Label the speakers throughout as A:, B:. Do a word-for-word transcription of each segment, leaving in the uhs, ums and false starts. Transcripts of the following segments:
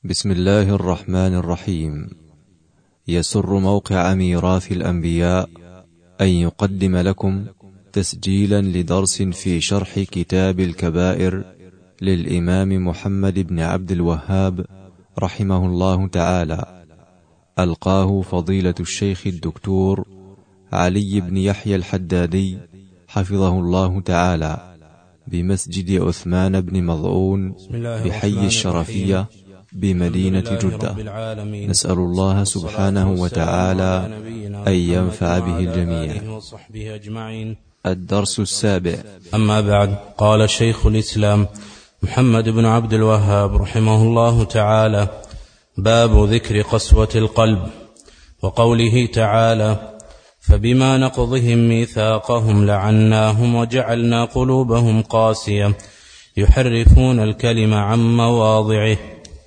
A: بسم الله الرحمن الرحيم. يسر موقع ميراث الأنبياء أن يقدم لكم تسجيلا لدرس في شرح كتاب الكبائر للإمام محمد بن عبد الوهاب رحمه الله تعالى، ألقاه فضيلة الشيخ الدكتور علي بن يحيى الحدادي حفظه الله تعالى بمسجد عثمان بن مظعون بحي الشرفية بمدينة جدة. نسأل الله سبحانه وتعالى أن ينفع به الجميع. الدرس السابع.
B: أما بعد، قال شيخ الإسلام محمد بن عبد الوهاب رحمه الله تعالى: باب ذكر قسوة القلب، وقوله تعالى: فبما نقضهم ميثاقهم لعناهم وجعلنا قلوبهم قاسية يحرفون الكلم عن مواضعه،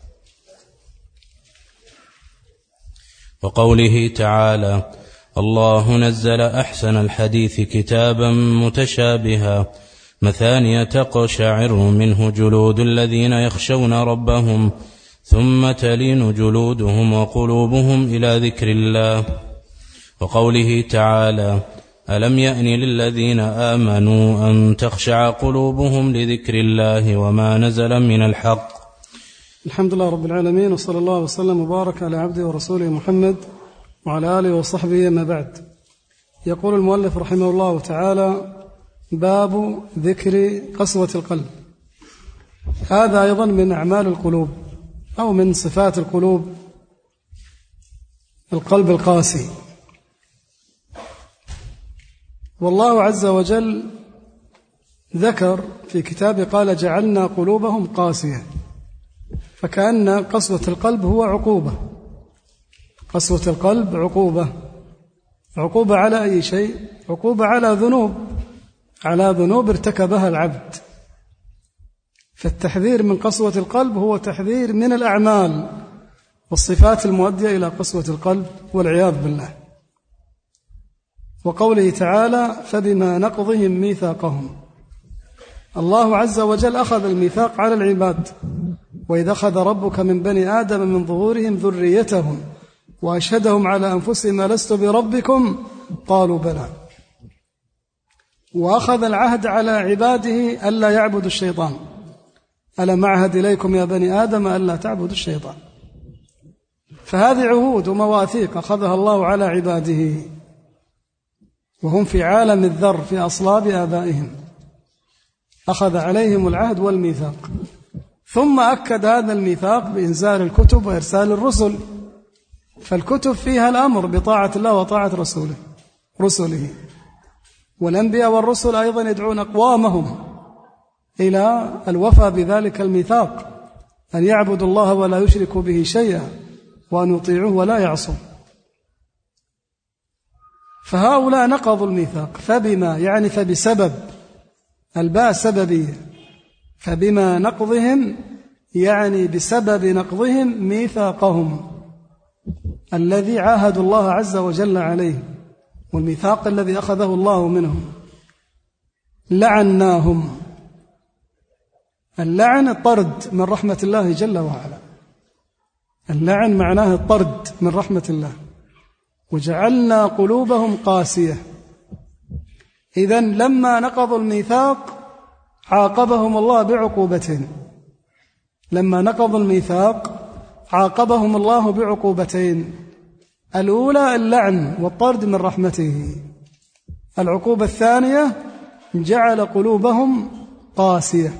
B: وقوله تعالى: الله نزل أحسن الحديث كتابا متشابها مثانية تقشعر منه جلود الذين يخشون ربهم ثم تلين جلودهم وقلوبهم إلى ذكر الله، وقوله تعالى: ألم يأن للذين آمنوا أن تخشع قلوبهم لذكر الله وما نزل من الحق.
C: الحمد لله رب العالمين، وصلى الله وسلم وبارك على عبده ورسوله محمد وعلى آله وصحبه. ما بعد، يقول المؤلف رحمه الله تعالى: باب ذكر قسوة القلب. هذا أيضا من أعمال القلوب أو من صفات القلوب، القلب القاسي. والله عز وجل ذكر في كتابه قال: جعلنا قلوبهم قاسية، فكأن قسوة القلب هو عقوبة. قسوة القلب عقوبة. عقوبة على أي شيء؟ عقوبة على ذنوب، على ذنوب ارتكبها العبد. فالتحذير من قسوة القلب هو تحذير من الأعمال والصفات المؤدية إلى قسوة القلب والعياذ بالله. وقوله تعالى: فبما نقضهم ميثاقهم. الله عز وجل أخذ الميثاق على العباد: وإذا أخذ ربك من بني آدم من ظهورهم ذريتهم وأشهدهم على أنفسهم ألست بربكم قالوا بلى. وأخذ العهد على عباده ألا يعبدوا الشيطان: ألم أعهد إليكم يا بني آدم ألا تعبدوا الشيطان. فهذه عهود ومواثيق أخذها الله على عباده وهم في عالم الذر في أصلاب آبائهم، أخذ عليهم العهد والميثاق، ثم أكد هذا الميثاق بإنزال الكتب وإرسال الرسل. فالكتب فيها الأمر بطاعة الله وطاعة رسوله رسله والأنبياء والرسل أيضا يدعون أقوامهم إلى الوفاء بذلك الميثاق، أن يعبدوا الله ولا يشركوا به شيئا وأن يطيعوه ولا يعصوا. فهؤلاء نقضوا الميثاق. فبما يعني فبسبب، الباء سببية. فبما نقضهم يعني بسبب نقضهم ميثاقهم الذي عاهدوا الله عز وجل عليه، والميثاق الذي أخذه الله منهم. لعناهم. اللعن الطرد من رحمة الله جل وعلا. اللعن معناه الطرد من رحمة الله. وجعلنا قلوبهم قاسية. إذن لما نقضوا الميثاق عاقبهم الله بعقوبتين. لما نقضوا الميثاق عاقبهم الله بعقوبتين: الأولى اللعن والطرد من رحمته، العقوبة الثانية جعل قلوبهم قاسية.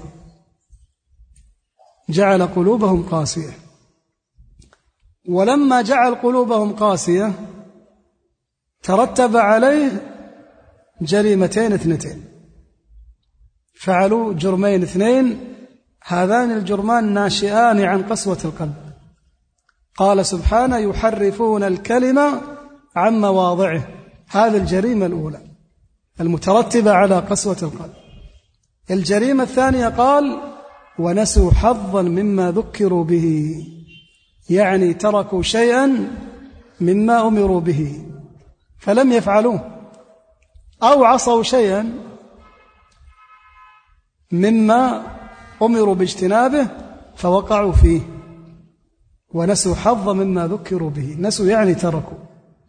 C: جعل قلوبهم قاسية. ولما جعل قلوبهم قاسية ترتب عليه جريمتين اثنتين. فعلوا جرمين اثنين، هذان الجرمان ناشئان عن قسوة القلب. قال سبحانه: يحرفون الكلمة عن مواضعه. هذه الجريمة الأولى المترتبة على قسوة القلب. الجريمة الثانية قال: ونسوا حظا مما ذكروا به، يعني تركوا شيئا مما أمروا به فلم يفعلوه، أو عصوا شيئا مما أمروا باجتنابه فوقعوا فيه. ونسوا حظ مما ذكروا به، نسوا يعني تركوا.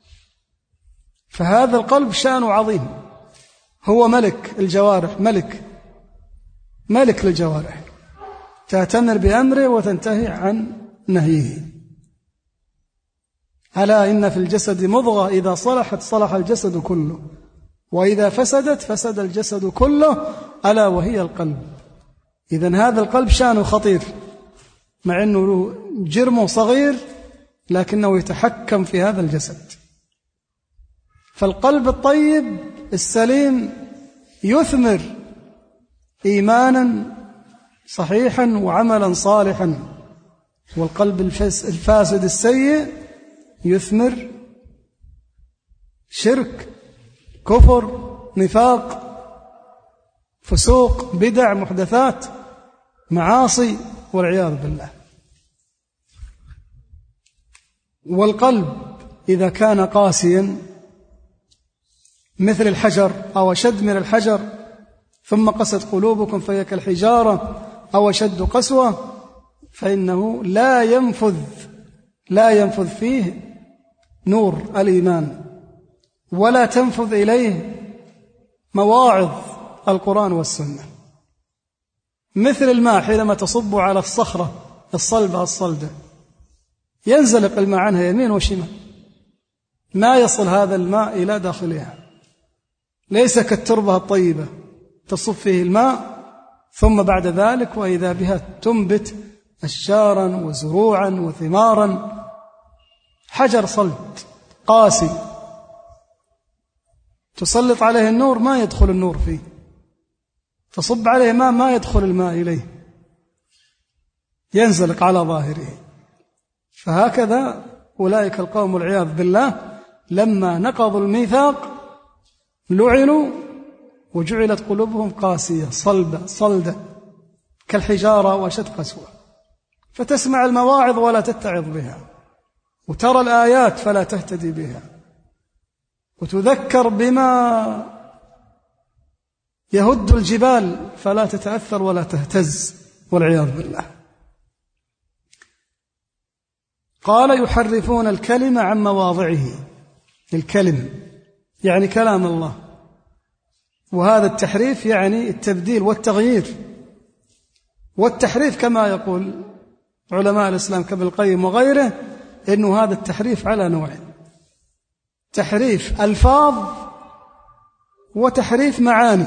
C: فهذا القلب شأنه عظيم، هو ملك الجوارح، ملك ملك للجوارح، تأتمر بأمره وتنتهي عن نهيه. ألا إن في الجسد مضغة إذا صلحت صلح الجسد كله، وإذا فسدت فسد الجسد كله، ألا وهي القلب. إذن هذا القلب شأنه خطير، مع أنه جرمه صغير لكنه يتحكم في هذا الجسد. فالقلب الطيب السليم يثمر إيمانا صحيحا وعملا صالحا، والقلب الفاسد السيء يثمر شرك، كفر، نفاق، فسوق، بدع، محدثات، معاصي، والعياذ بالله. والقلب إذا كان قاسيا مثل الحجر أو أشد من الحجر، ثم قست قلوبكم فهي كالحجارة أو أشد قسوة، فإنه لا ينفذ لا ينفذ فيه نور الإيمان، ولا تنفذ إليه مواعظ القرآن والسنة. مثل الماء حينما تصب على الصخرة الصلبة الصلدة، ينزلق الماء عنها يمين وشمال، ما يصل هذا الماء إلى داخلها. ليس كالتربة الطيبة تصب فيه الماء ثم بعد ذلك وإذا بها تنبت أشجارا وزروعا وثمارا. حجر صلد قاسي تسلط عليه النور ما يدخل النور فيه، تصب عليه ماء ما يدخل الماء إليه، ينزلق على ظاهره. فهكذا أولئك القوم والعياذ بالله لما نقضوا الميثاق لعنوا وجعلت قلوبهم قاسية صلبة صلدة كالحجارة وأشد قسوة. فتسمع المواعظ ولا تتعظ بها، وترى الآيات فلا تهتدي بها، وتذكر بما يهد الجبال فلا تتأثر ولا تهتز، والعياذ بالله. قال يحرفون الكلمة عن مواضعه، الكلم يعني كلام الله، وهذا التحريف يعني التبديل والتغيير. والتحريف كما يقول علماء الإسلام كابن القيم وغيره إنه هذا التحريف على نوعين: تحريف ألفاظ وتحريف معاني.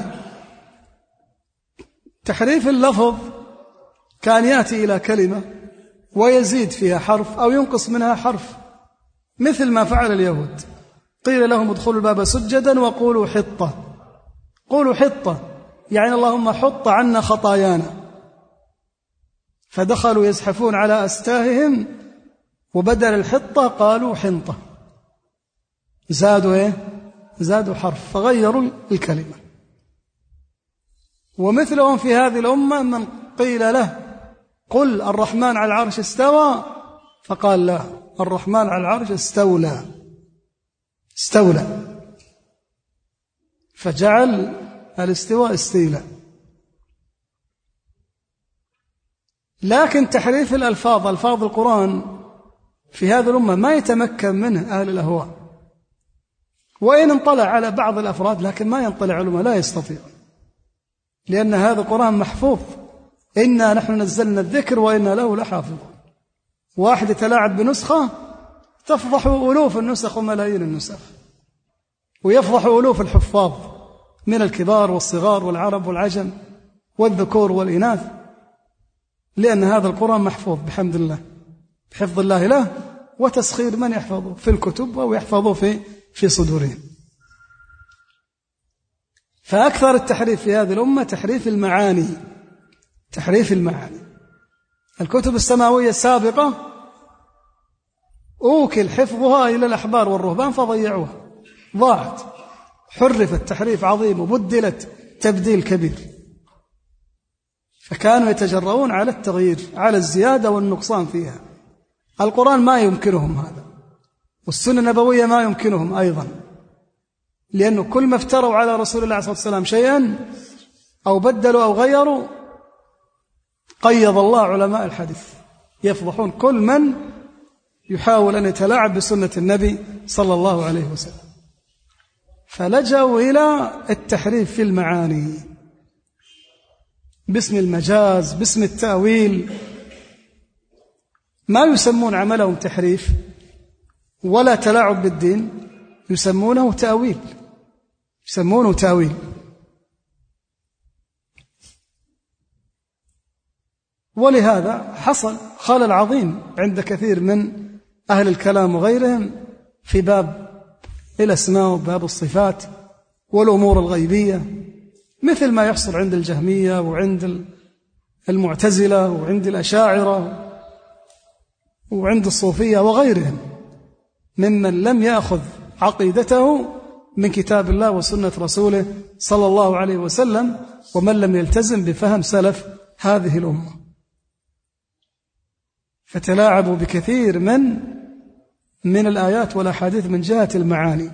C: تحريف اللفظ كان يأتي إلى كلمة ويزيد فيها حرف أو ينقص منها حرف، مثل ما فعل اليهود، قيل لهم ادخلوا الباب سجدا وقولوا حطة. قولوا حطة يعني اللهم حط عنا خطايانا، فدخلوا يزحفون على أستاههم وبدل الحطة قالوا حنطة، زادوا إيه؟ زادوا حرف، فغيروا الكلمة. ومثلهم في هذه الأمة من قيل له قل الرحمن على العرش استوى، فقال لا، الرحمن على العرش استولى استولى فجعل الاستواء استيلاء. لكن تحريف الألفاظ، ألفاظ القرآن في هذه الأمة ما يتمكن منه أهل الأهواء، وإن انطلع على بعض الأفراد لكن ما ينطلع علماء، لا يستطيع، لأن هذا القرآن محفوظ، إنا نحن نزلنا الذكر وإنا له لحافظون. واحد يتلاعب بنسخة تفضح ألوف النسخ وملايين النسخ، ويفضح ألوف الحفاظ من الكبار والصغار والعرب والعجم والذكور والإناث، لأن هذا القرآن محفوظ بحمد الله، بحفظ الله له وتسخير من يحفظه في الكتب أو يحفظه في في صدورهم. فأكثر التحريف في هذه الأمة تحريف المعاني، تحريف المعاني. الكتب السماوية السابقة أوكل حفظها إلى الأحبار والرهبان فضيعوها، ضاعت، حرفت تحريف عظيم وبدلت تبديل كبير، فكانوا يتجرؤون على التغيير، على الزيادة والنقصان فيها. القرآن ما يمكنهم هذا، والسنة النبوية ما يمكنهم أيضا، لأنه كل ما افتروا على رسول الله عليه الصلاة والسلام شيئا أو بدلوا أو غيروا قيض الله علماء الحديث يفضحون كل من يحاول أن يتلاعب بسنة النبي صلى الله عليه وسلم، فلجأوا إلى التحريف في المعاني باسم المجاز، باسم التأويل. ما يسمون عملهم تحريف ولا تلاعب بالدين، يسمونه تأويل، يسمونه تأويل. ولهذا حصل خلل عظيم عند كثير من أهل الكلام وغيرهم في باب الأسماء وباب الصفات والأمور الغيبية، مثل ما يحصل عند الجهمية وعند المعتزلة وعند الأشاعرة وعند الصوفية وغيرهم ممن لم يأخذ عقيدته من كتاب الله وسنة رسوله صلى الله عليه وسلم، ومن لم يلتزم بفهم سلف هذه الأمة، فتلاعبوا بكثير من من الآيات والأحاديث من جهة المعاني،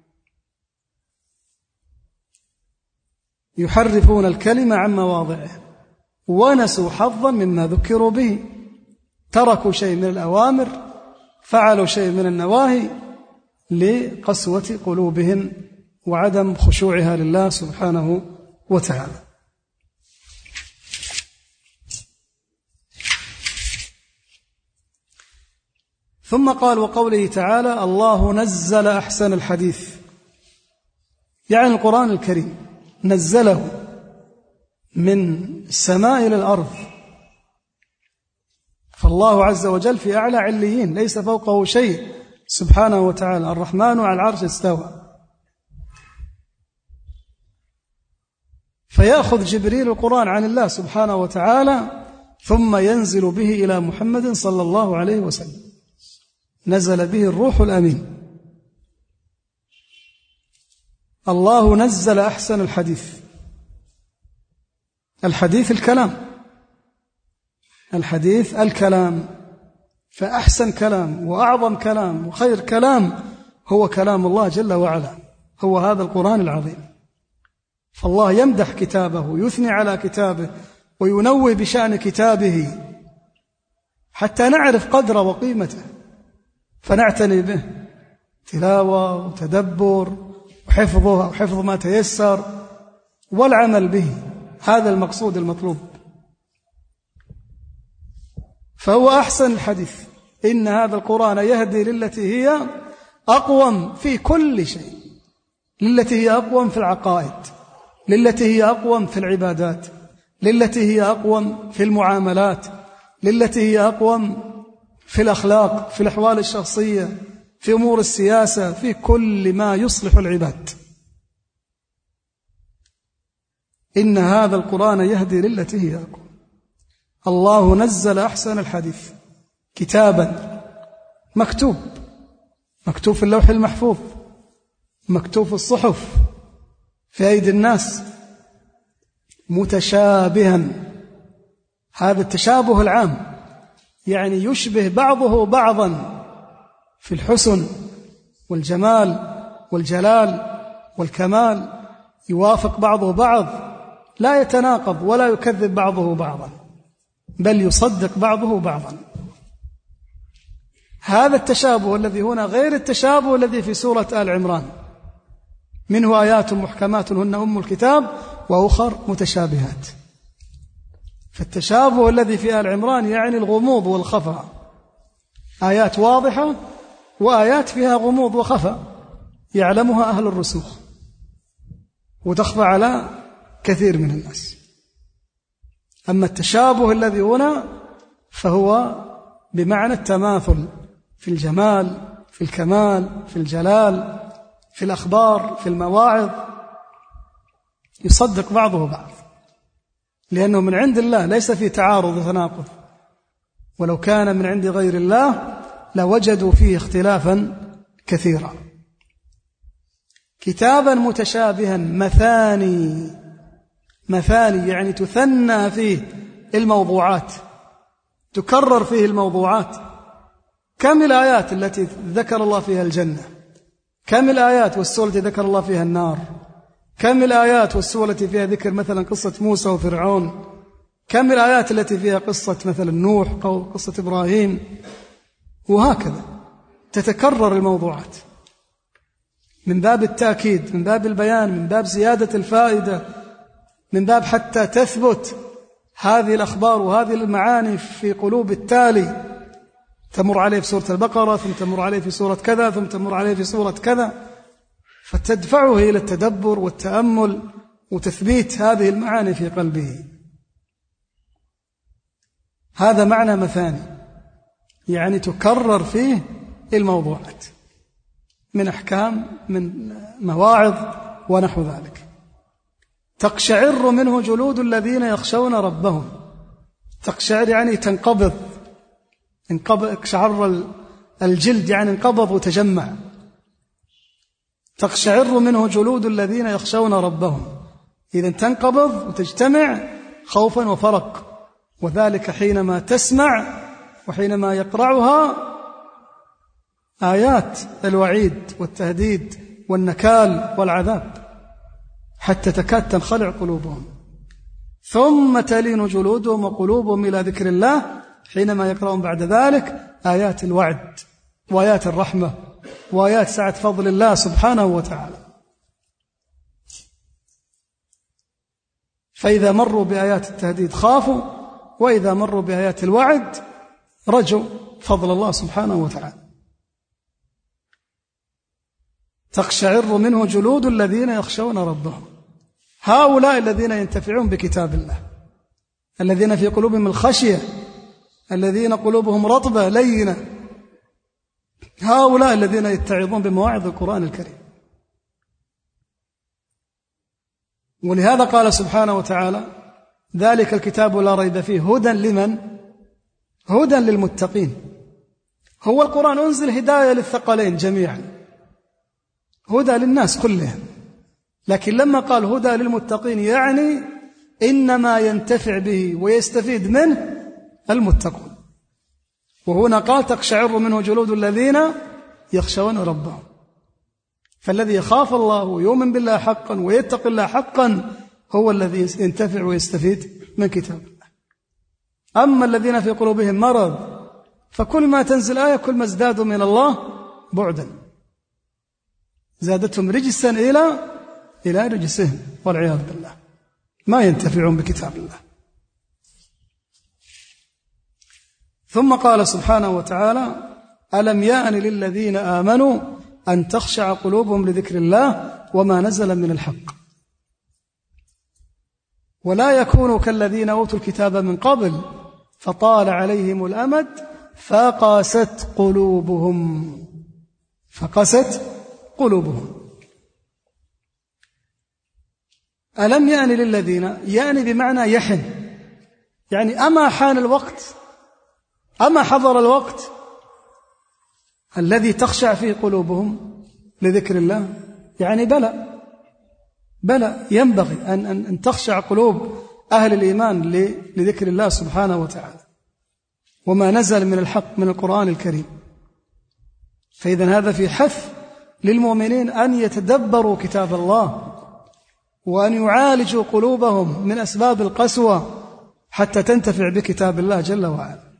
C: يحرفون الكلمة عن مواضعه، ونسوا حظا مما ذكروا به، تركوا شيء من الأوامر، فعلوا شيء من النواهي لقسوة قلوبهم وعدم خشوعها لله سبحانه وتعالى. ثم قال: وقوله تعالى: الله نزل أحسن الحديث، يعني القرآن الكريم نزله من السماء إلى الأرض، فالله عز وجل في أعلى عليين، ليس فوقه شيء سبحانه وتعالى، الرحمن على العرش استوى. فيأخذ جبريل القرآن عن الله سبحانه وتعالى ثم ينزل به إلى محمد صلى الله عليه وسلم، نزل به الروح الأمين. الله نزل أحسن الحديث، الحديث الكلام، الحديث الكلام، فأحسن كلام وأعظم كلام وخير كلام هو كلام الله جل وعلا، هو هذا القرآن العظيم. فالله يمدح كتابه ويثني على كتابه وينوه بشأن كتابه حتى نعرف قدره وقيمته، فنعتني به تلاوة وتدبر وحفظه أو حفظ ما تيسر والعمل به، هذا المقصود المطلوب. فهو أحسن الحديث، إن هذا القرآن يهدي للتي هي أقوم في كل شيء، للتي هي أقوم في العقائد، للتي هي أقوم في العبادات، للتي هي أقوم في المعاملات، للتي هي أقوم في الأخلاق، في الأحوال الشخصية، في أمور السياسة، في كل ما يصلح العباد. إن هذا القرآن يهدي للتي هي أقوم. الله نزل أحسن الحديث كتابا مكتوب، مكتوب في اللوح المحفوظ، مكتوب في الصحف في أيدي الناس، متشابها، هذا التشابه العام، يعني يشبه بعضه بعضا في الحسن والجمال والجلال والكمال، يوافق بعضه بعض، لا يتناقض ولا يكذب بعضه بعضا، بل يصدق بعضه بعضا. هذا التشابه الذي هنا غير التشابه الذي في سورة آل عمران، منه آيات محكمات هن أم الكتاب وأخر متشابهات. فالتشابه الذي في آل عمران يعني الغموض والخفاء، آيات واضحة وآيات فيها غموض وخفاء يعلمها أهل الرسوخ وتخفى على كثير من الناس. أما التشابه الذي هنا فهو بمعنى التماثل في الجمال، في الكمال، في الجلال، في الأخبار، في المواعظ، يصدق بعضه بعض، لأنه من عند الله، ليس في تعارض وتناقض، ولو كان من عند غير الله لوجدوا فيه اختلافا كثيرا. كتابا متشابها مثاني، مثاني يعني تثنى فيه الموضوعات، تكرر فيه الموضوعات. كم الآيات التي ذكر الله فيها الجنة، كم الآيات والسورة التي ذكر الله فيها النار، كم الآيات والسورة التي فيها ذكر مثلا قصة موسى وفرعون، كم الآيات التي فيها قصة مثلا نوح أو قصة إبراهيم وهكذا تتكرر الموضوعات من باب التأكيد، من باب البيان، من باب زيادة الفائدة، من باب حتى تثبت هذه الأخبار وهذه المعاني في قلوب التالي، تمر عليه في سورة البقرة، ثم تمر عليه في سورة كذا، ثم تمر عليه في سورة كذا، فتدفعه إلى التدبر والتأمل وتثبيت هذه المعاني في قلبه. هذا معنى مثاني، يعني تكرر فيه الموضوعات من أحكام، من مواعظ ونحو ذلك. تقشعر منه جلود الذين يخشون ربهم. تقشعر يعني تنقبض، اقشعر الجلد يعني انقبض وتجمع. تقشعر منه جلود الذين يخشون ربهم، إذن تنقبض وتجتمع خوفا وفرق، وذلك حينما تسمع وحينما يقرعها آيات الوعيد والتهديد والنكال والعذاب، حتى تكاد تنخلع قلوبهم. ثم تلين جلودهم وقلوبهم إلى ذكر الله حينما يقرأون بعد ذلك آيات الوعد وآيات الرحمة وآيات سعة فضل الله سبحانه وتعالى. فإذا مروا بآيات التهديد خافوا، وإذا مروا بآيات الوعد رجوا فضل الله سبحانه وتعالى. تقشعر منه جلود الذين يخشون ربهم. هؤلاء الذين ينتفعون بكتاب الله، الذين في قلوبهم الخشية، الذين قلوبهم رطبة لينة، هؤلاء الذين يتعظون بمواعظ القرآن الكريم. ولهذا قال سبحانه وتعالى: ذلك الكتاب لا ريب فيه هدى لمن؟ هدى للمتقين. هو القرآن أنزل هداية للثقلين جميعا، هدى للناس كلهم، لكن لما قال هدى للمتقين يعني إنما ينتفع به ويستفيد منه المتقون. وهنا قال: تقشعر منه جلود الذين يخشون ربهم. فالذي يخاف الله ويؤمن بالله حقا ويتقي الله حقا هو الذي ينتفع ويستفيد من كتاب الله. أما الذين في قلوبهم مرض فكل ما تنزل آية كل ما ازدادوا من الله بعدا، زادتهم رجسا إلى إلى رجسهم والعياذ بالله، ما ينتفعون بكتاب الله. ثم قال سبحانه وتعالى: ألم يأن للذين آمنوا أن تخشع قلوبهم لذكر الله وما نزل من الحق ولا يكونوا كالذين أوتوا الكتاب من قبل فطال عليهم الأمد فقست قلوبهم فقست قلوبهم. ألم يأن للذين، يعني بمعنى يحن، يعني أما حان الوقت، أما حضر الوقت الذي تخشع فيه قلوبهم لذكر الله، يعني بلى بلى ينبغي أن, أن, أن تخشع قلوب أهل الإيمان لذكر الله سبحانه وتعالى وما نزل من الحق من القرآن الكريم. فإذا هذا في حث للمؤمنين أن يتدبروا كتاب الله وأن يعالجوا قلوبهم من أسباب القسوة حتى تنتفع بكتاب الله جل وعلا.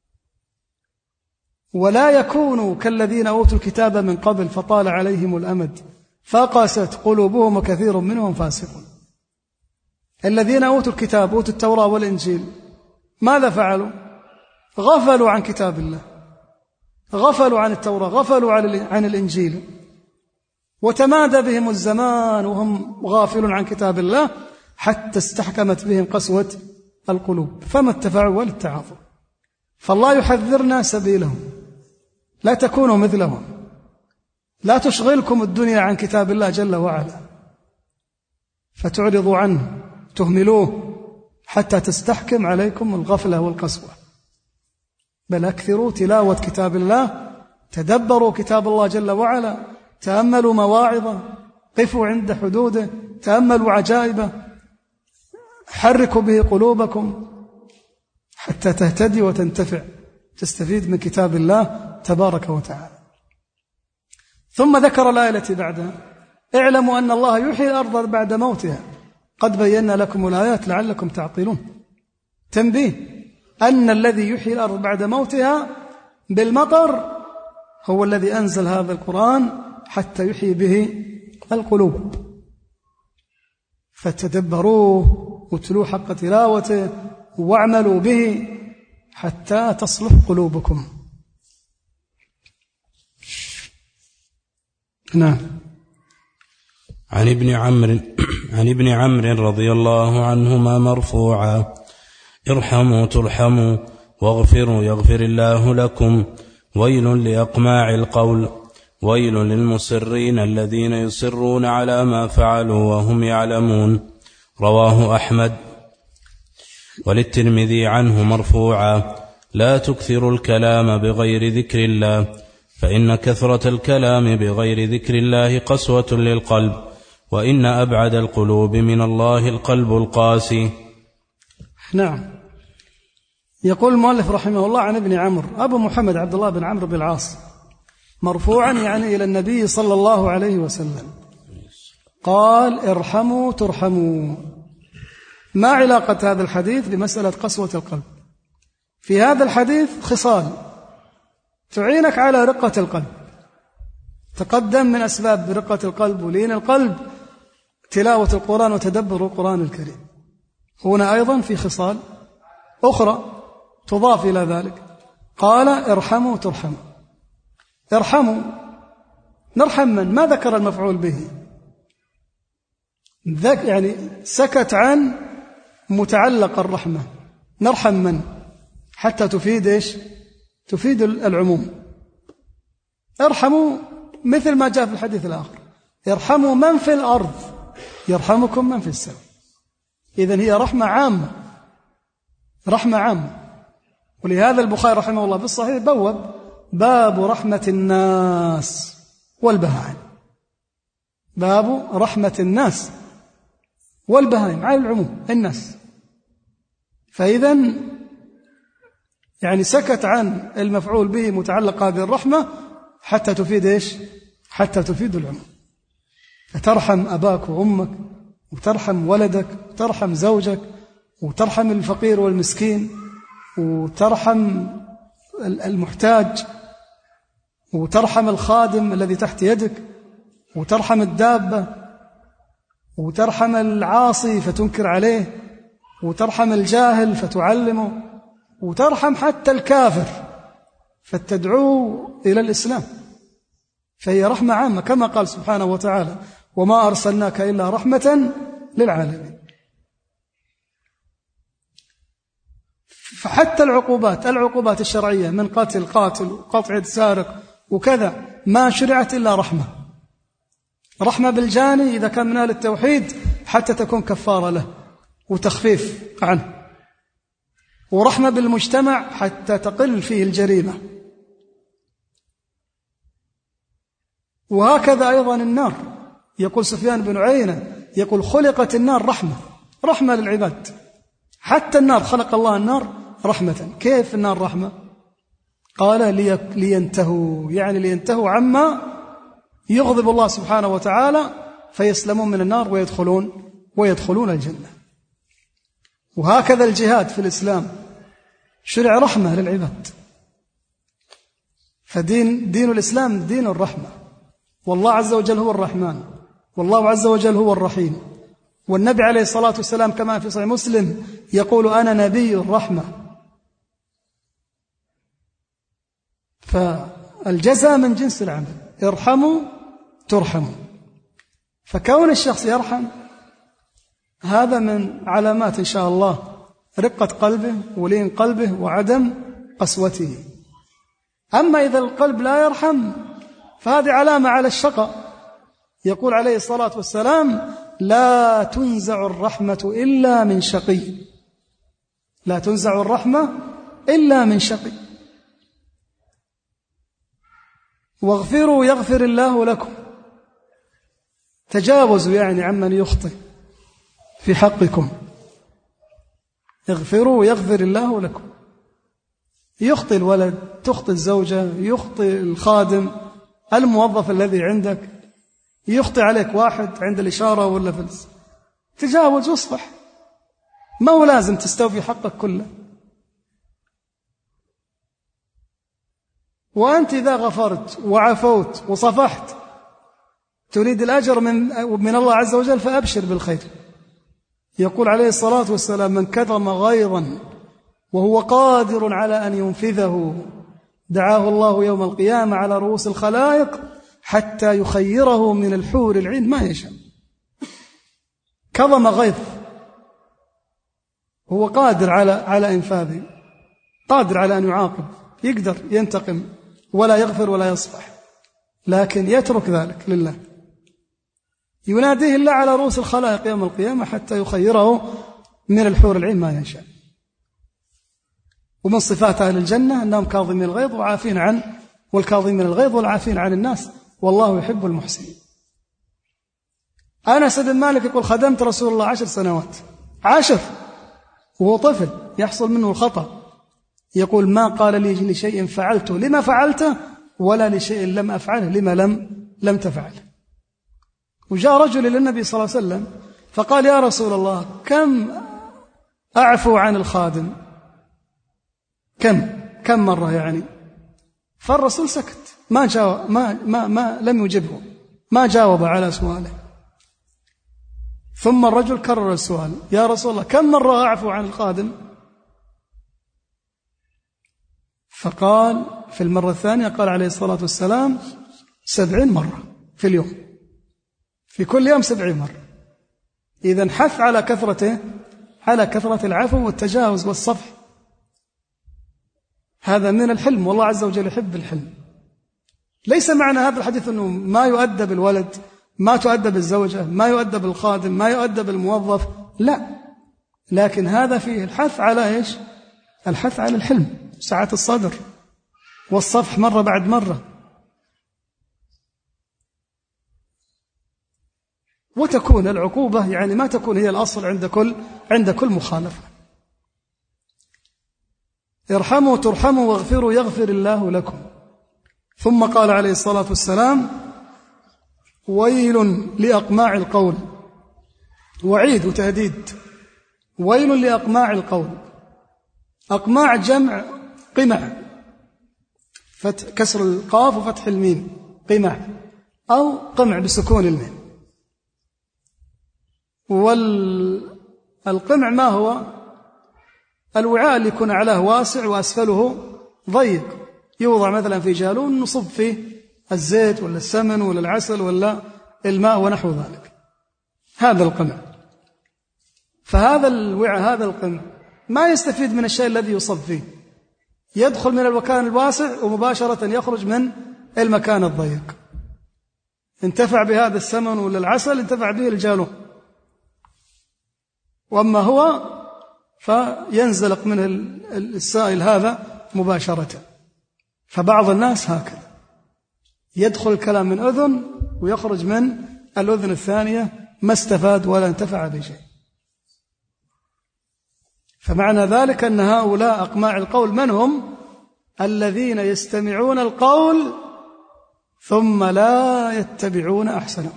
C: ولا يكونوا كالذين أوتوا الكتاب من قبل فطال عليهم الأمد فقست قلوبهم وكثير منهم فاسقون. الذين أوتوا الكتاب، أوتوا التوراة والإنجيل، ماذا فعلوا؟ غفلوا عن كتاب الله، غفلوا عن التوراة، غفلوا عن الإنجيل، وتمادى بهم الزمان وهم غافلون عن كتاب الله حتى استحكمت بهم قسوة القلوب فما اتفعوا ولا اتعاظوا. فالله يحذرنا سبيلهم، لا تكونوا مثلهم، لا تشغلكم الدنيا عن كتاب الله جل وعلا فتعرضوا عنه تهملوه حتى تستحكم عليكم الغفلة والقسوة، بل أكثروا تلاوة كتاب الله، تدبروا كتاب الله جل وعلا، تأملوا مواعظه، قفوا عند حدوده، تأملوا عجائبه، حركوا به قلوبكم حتى تهتدي وتنتفع، تستفيد من كتاب الله تبارك وتعالى. ثم ذكر الآية التي بعدها: اعلموا أن الله يحيي الأرض بعد موتها قد بينا لكم الآيات لعلكم تعقلون. تنبيه أن الذي يحيي الأرض بعد موتها بالمطر هو الذي أنزل هذا القرآن حتى يحيي به القلوب، فتدبروه وتلوه حق تلاوته واعملوا به حتى تصلح قلوبكم. نعم.
B: عن ابن عمرو عن ابن عمرو رضي الله عنهما مرفوعا: ارحموا ترحموا واغفروا يغفر الله لكم، ويل لأقماع القول، ويل للمصرين الذين يصرون على ما فعلوا وهم يعلمون. رواه أحمد. وللترمذي عنه مرفوعا: لا تكثروا الكلام بغير ذكر الله، فإن كثرة الكلام بغير ذكر الله قسوة للقلب، وإن أبعد القلوب من الله القلب القاسي.
C: نعم. يقول المؤلف رحمه الله عن ابن عمرو أبو محمد عبد الله بن عمرو بن العاص مرفوعا يعني إلى النبي صلى الله عليه وسلم قال: ارحموا ترحموا. ما علاقة هذا الحديث بمسألة قسوة القلب؟ في هذا الحديث خصال تعينك على رقة القلب. تقدم من أسباب رقة القلب ولين القلب تلاوة القرآن وتدبر القرآن الكريم. هنا أيضا في خصال أخرى تضاف إلى ذلك. قال: ارحموا ترحموا. ارحموا، نرحم من؟ ما ذكر المفعول به، ذاك يعني سكت عن متعلق الرحمة. نرحم من حتى تفيد إيش؟ تفيد العموم. ارحموا مثل ما جاء في الحديث الآخر: ارحموا من في الأرض يرحمكم من في السماء. إذن هي رحمة عامة، رحمة عامة. ولهذا البخاري رحمه الله في الصحيح بوب باب رحمة الناس والبهائم، باب رحمة الناس والبهائم على العموم الناس. فإذن يعني سكت عن المفعول به متعلق هذه الرحمة حتى تفيد إيش؟ حتى تفيد العموم. فترحم أباك وأمك، وترحم ولدك، وترحم زوجك، وترحم الفقير والمسكين، وترحم المحتاج، وترحم الخادم الذي تحت يدك، وترحم الدابة، وترحم العاصي فتنكر عليه، وترحم الجاهل فتعلمه، وترحم حتى الكافر فتدعوه إلى الإسلام. فهي رحمة عامة كما قال سبحانه وتعالى: وما أرسلناك إلا رحمة للعالمين. فحتى العقوبات العقوبات الشرعية من قتل قاتل وقطع سارق وكذا ما شرعت إلا رحمة. رحمة بالجاني إذا كان من أهل التوحيد حتى تكون كفارة له وتخفيف عنه، ورحمة بالمجتمع حتى تقل فيه الجريمة. وهكذا أيضا النار. يقول سفيان بن عيينة يقول: خلقت النار رحمة، رحمة للعباد. حتى النار خلق الله النار رحمة. كيف النار رحمة؟ قال: لينتهوا، يعني لينتهوا عما يغضب الله سبحانه وتعالى فيسلمون من النار ويدخلون ويدخلون الجنة. وهكذا الجهاد في الإسلام شرع رحمة للعباد. فدين دين الإسلام دين الرحمة، والله عز وجل هو الرحمن، والله عز وجل هو الرحيم. والنبي عليه الصلاة والسلام كما في صحيح مسلم يقول: أنا نبي الرحمة. فالجزاء من جنس العمل، ارحموا ترحموا. فكون الشخص يرحم هذا من علامات إن شاء الله رقة قلبه ولين قلبه وعدم قسوته. أما إذا القلب لا يرحم فهذه علامة على الشقاء. يقول عليه الصلاة والسلام: لا تنزع الرحمة إلا من شقي، لا تنزع الرحمة إلا من شقي. واغفروا يغفر الله لكم، تجاوزوا يعني عمن يخطئ في حقكم. اغفروا يغفر الله لكم. يخطئ الولد، تخطئ الزوجة، يخطئ الخادم، الموظف الذي عندك، يخطئ عليك واحد عند الإشارة ولا فلس، تجاوز واصفح، ما هو لازم تستوفي حقك كله. وأنت إذا غفرت وعفوت وصفحت تريد الأجر من, من الله عز وجل فأبشر بالخير. يقول عليه الصلاة والسلام: من كظم غيظا وهو قادر على أن ينفذه دعاه الله يوم القيامة على رؤوس الخلائق حتى يخيره من الحور العين ما يشاء. كظم غيظ هو قادر على على إنفاذه، قادر على أن يعاقب، يقدر ينتقم ولا يغفر ولا يصفح، لكن يترك ذلك لله. يناديه الله على رؤوس الخلائق يوم القيامة حتى يخيره من الحور العين ما يشاء. ومن صفات أهل الجنة أنهم كاظمين الغيظ وعافين عن والكاظمين الغيظ والعافين عن الناس والله يحب المحسنين. أنس بن مالك يقول: خدمت رسول الله عشر سنوات، عشر وهو طفل يحصل منه الخطأ، يقول: ما قال لي لشيء فعلته لما فعلته ولا لشيء لم أفعله لما لم لم تفعله. وجاء رجل إلى النبي صلى الله عليه وسلم فقال: يا رسول الله، كم أعفو عن الخادم؟ كم كم مرة يعني؟ فالرسول سكت، ما جاوب، ما ما ما لم يجبه، ما جاوب على سؤاله. ثم الرجل كرر السؤال: يا رسول الله، كم مرة أعفو عن الخادم؟ فقال في المرة الثانية قال عليه الصلاة والسلام: سبعين مرة في اليوم، في كل يوم سبعين مرة. إذن حث على كثرته، على كثرة العفو والتجاوز والصفح. هذا من الحلم، والله عز وجل يحب الحلم. ليس معنى هذا الحديث أنه ما يؤدب الولد، ما تؤدب الزوجة، ما يؤدب الخادم، ما يؤدب الموظف، لا، لكن هذا فيه الحث على إيش؟ الحث على الحلم، سعة الصدر والصفح مرة بعد مرة. وتكون العقوبة يعني ما تكون هي الأصل عند كل عند كل مخالفة. ارحموا ترحموا واغفروا يغفر الله لكم. ثم قال عليه الصلاة والسلام: ويل لأقماع القول. وعيد وتهديد. ويل لأقماع القول. أقماع جمع قمع، فتح كسر القاف وفتح الميم، قمع، أو قمع بسكون الميم. والقمع ما هو؟ الوعاء اللي يكون أعلاه واسع وأسفله ضيق، يوضع مثلا في جالون نصب فيه الزيت ولا السمن ولا العسل ولا الماء ونحو ذلك، هذا القمع. فهذا الوعاء، هذا القمع ما يستفيد من الشيء الذي يصب فيه، يدخل من المكان الواسع ومباشرة يخرج من المكان الضيق. انتفع بهذا السمن ولا العسل، انتفع به الجالون، وأما هو فينزلق من السائل هذا مباشرة. فبعض الناس هكذا يدخل الكلام من أذن ويخرج من الأذن الثانية، ما استفاد ولا انتفع بشيء. فمعنى ذلك أن هؤلاء أقماع القول من هم؟ الذين يستمعون القول ثم لا يتبعون أحسنه،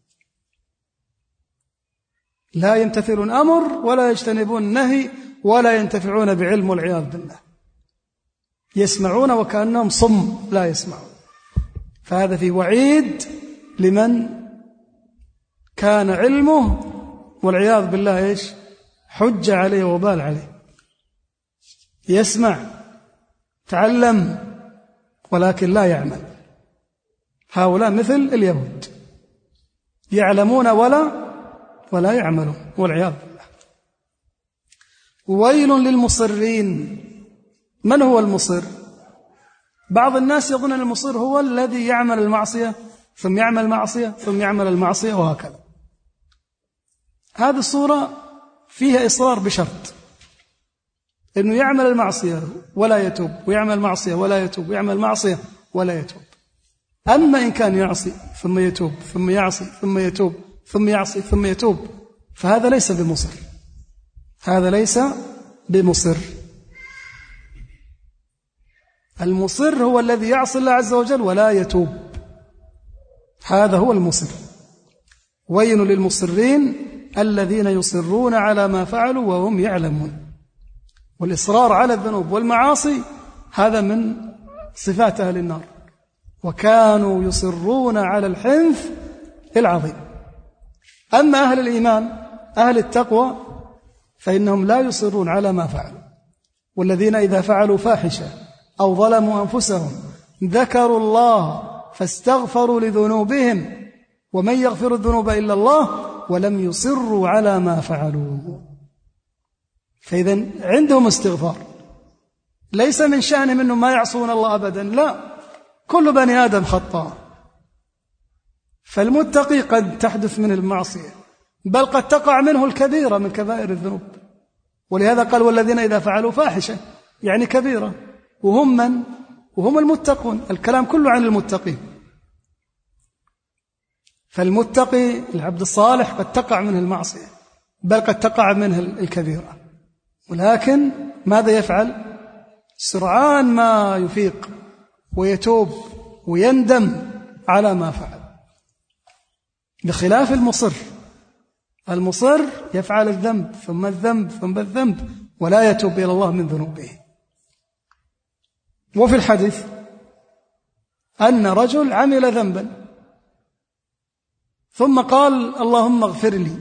C: لا يمتثلون أمر ولا يجتنبون نهي ولا ينتفعون بعلم، والعياذ بالله. يسمعون وكأنهم صم لا يسمعون. فهذا في وعيد لمن كان علمه والعياذ بالله إيش؟ حج عليه وبال عليه. يسمع تعلم ولكن لا يعمل. هؤلاء مثل اليهود، يعلمون ولا ولا يعملون، والعياذ بالله. ويل للمصرين. من هو المصر؟ بعض الناس يظن أن المصر هو الذي يعمل المعصية ثم يعمل المعصية ثم يعمل المعصية وهكذا. هذه الصورة فيها إصرار بشرط أنه يعمل المعصية ولا يتوب، ويعمل معصية ولا يتوب، ويعمل معصية ولا يتوب. أما إن كان يعصي ثم يتوب ثم يعصي ثم يتوب ثم يعصي ثم يتوب، فهذا ليس بمصر، هذا ليس بمصر. المصر هو الذي يعصي الله عز وجل ولا يتوب، هذا هو المصر. ويل للمصرين الذين يصرون على ما فعلوا وهم يعلمون. والإصرار على الذنوب والمعاصي هذا من صفات أهل النار: وكانوا يصرون على الحنث العظيم. أما أهل الإيمان أهل التقوى فإنهم لا يصرون على ما فعلوا، والذين إذا فعلوا فاحشة أو ظلموا أنفسهم ذكروا الله فاستغفروا لذنوبهم ومن يغفر الذنوب إلا الله ولم يصروا على ما فعلوا. فإذا عندهم استغفار، ليس من شأنهم أنهم ما يعصون الله أبدا، لا، كل بني آدم خطاء. فالمتقي قد تحدث منه المعصية، بل قد تقع منه الكبيرة من كبائر الذنوب، ولهذا قال: والذين إذا فعلوا فاحشة، يعني كبيرة، وهم من؟ وهم المتقون. الكلام كله عن المتقين. فالمتقي العبد الصالح قد تقع منه المعصية، بل قد تقع منه الكبيرة، ولكن ماذا يفعل؟ سرعان ما يفيق ويتوب ويندم على ما فعل، بخلاف المصر. المصر يفعل الذنب ثم الذنب ثم الذنب ولا يتوب إلى الله من ذنوبه. وفي الحديث أن رجل عمل ذنبا ثم قال: اللهم اغفر لي.